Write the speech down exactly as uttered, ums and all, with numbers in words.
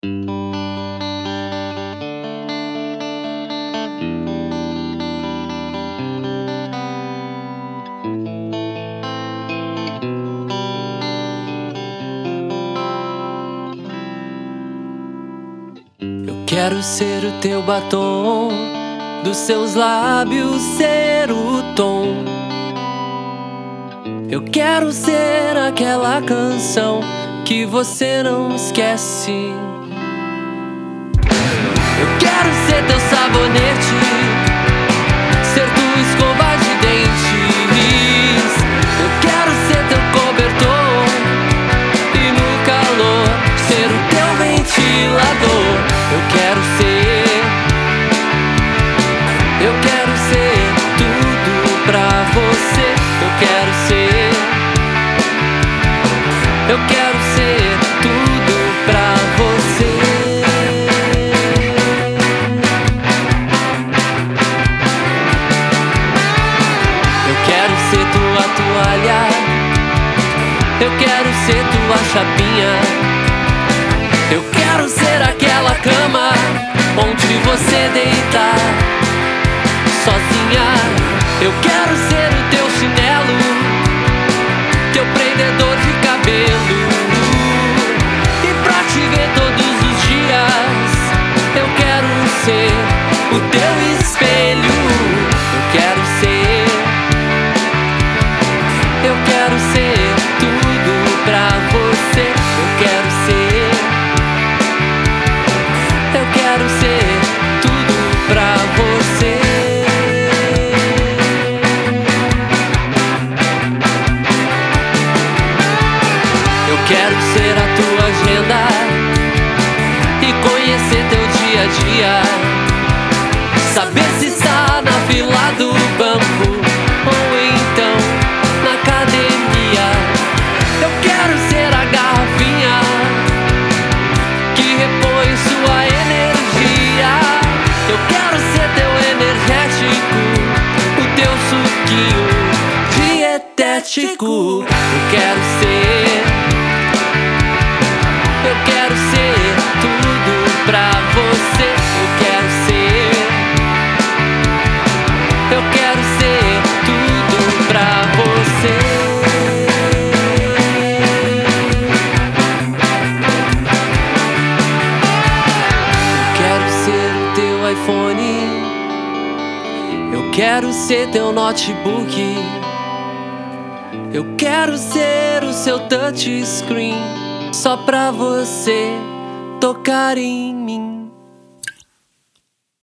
Eu quero ser o teu batom, dos seus lábios ser o tom. Eu quero ser aquela canção que você não esquece. Eu quero ser teu sabonete, ser tua escova de dentes. Eu quero ser teu cobertor e no calor ser o teu ventilador. Eu quero ser, eu quero ser tudo pra você. Eu quero ser, eu quero ser tudo pra você. Eu quero ser tua toalha, eu quero ser tua chapinha. Eu quero ser aquela cama onde você deita sozinha. Eu quero ser o teu chinelo, teu prendedor de cabelo. E pra te ver todos os dias, eu quero ser o teu espelho. Eu quero ser, eu quero ser tudo pra você. Eu quero ser, eu quero ser tudo pra você. Eu quero ser a tua agenda e conhecer teu dia a dia. Saber se está na fila do banco ou então na academia. Eu quero ser a garrafinha que repõe sua energia. Eu quero ser teu energético, o teu suquinho dietético. Eu quero ser, eu quero ser tudo pra você. Eu quero ser, eu quero ser tudo pra você. Eu quero ser o teu iPhone, eu quero ser teu notebook. Eu quero ser o seu touchscreen, só pra você tocar em mim.